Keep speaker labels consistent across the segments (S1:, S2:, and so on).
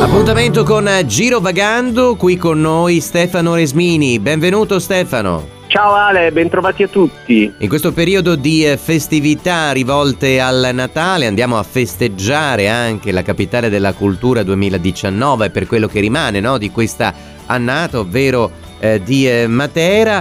S1: Appuntamento con Girovagando, qui con noi Stefano Resmini. Benvenuto Stefano.
S2: Ciao Ale, bentrovati a tutti.
S1: In questo periodo di festività rivolte al Natale andiamo a festeggiare anche la Capitale della Cultura 2019 per quello che rimane, no, di questa annata, ovvero di Matera,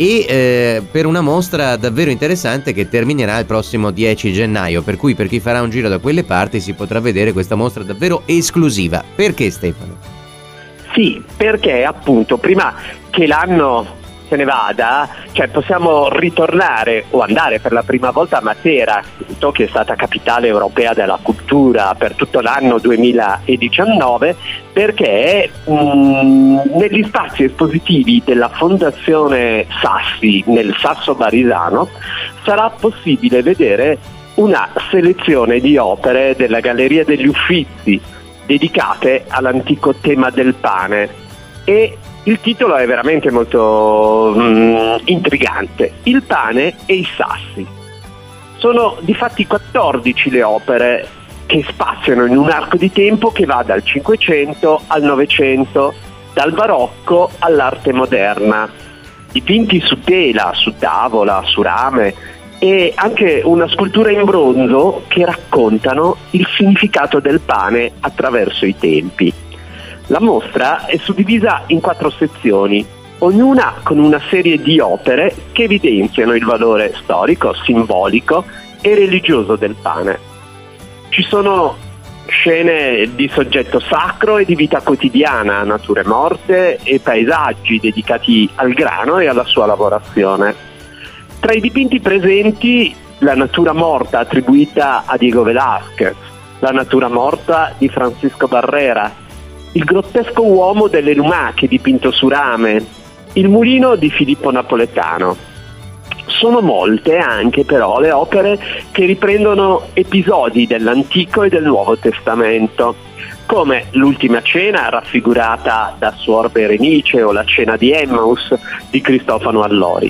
S1: e per una mostra davvero interessante che terminerà il prossimo 10 gennaio, per cui per chi farà un giro da quelle parti si potrà vedere questa mostra davvero esclusiva. Perché Stefano?
S2: Sì, perché appunto prima che l'anno se ne vada, cioè possiamo ritornare o andare per la prima volta a Matera, che è stata capitale europea della cultura per tutto l'anno 2019, perché negli spazi espositivi della Fondazione Sassi nel Sasso Barisano sarà possibile vedere una selezione di opere della Galleria degli Uffizi dedicate all'antico tema del pane, e il titolo è veramente molto intrigante: Il pane e i sassi. Sono difatti 14 le opere che spaziano in un arco di tempo che va dal 500 al 900, dal barocco all'arte moderna, dipinti su tela, su tavola, su rame, e anche una scultura in bronzo che raccontano il significato del pane attraverso i tempi. La mostra è suddivisa in 4 sezioni, ognuna con una serie di opere che evidenziano il valore storico, simbolico e religioso del pane. Ci sono scene di soggetto sacro e di vita quotidiana, nature morte e paesaggi dedicati al grano e alla sua lavorazione. Tra i dipinti presenti, la natura morta attribuita a Diego Velázquez, la natura morta di Francisco Barrera, il grottesco uomo delle lumache dipinto su rame, il mulino di Filippo Napoletano. Sono molte anche però le opere che riprendono episodi dell'Antico e del Nuovo Testamento, come l'Ultima Cena raffigurata da Suor Berenice o la Cena di Emmaus di Cristofano Allori.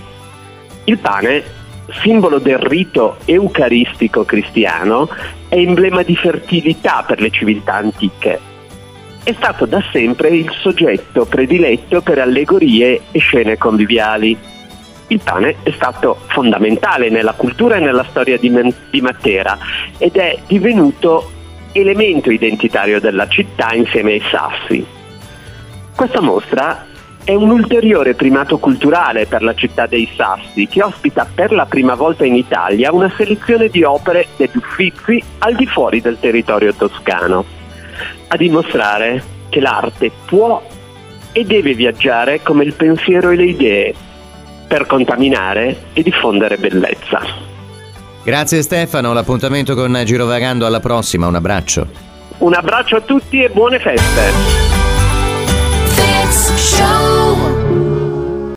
S2: Il pane, simbolo del rito eucaristico cristiano, è emblema di fertilità per le civiltà antiche. È stato da sempre il soggetto prediletto per allegorie e scene conviviali. Il pane è stato fondamentale nella cultura e nella storia di Matera ed è divenuto elemento identitario della città insieme ai sassi. Questa mostra è un ulteriore primato culturale per la città dei Sassi, che ospita per la prima volta in Italia una selezione di opere degli Uffizi al di fuori del territorio toscano, a dimostrare che l'arte può e deve viaggiare come il pensiero e le idee, per contaminare e diffondere bellezza.
S1: Grazie Stefano, l'appuntamento con Girovagando alla prossima, un abbraccio.
S2: Un abbraccio a tutti e buone feste!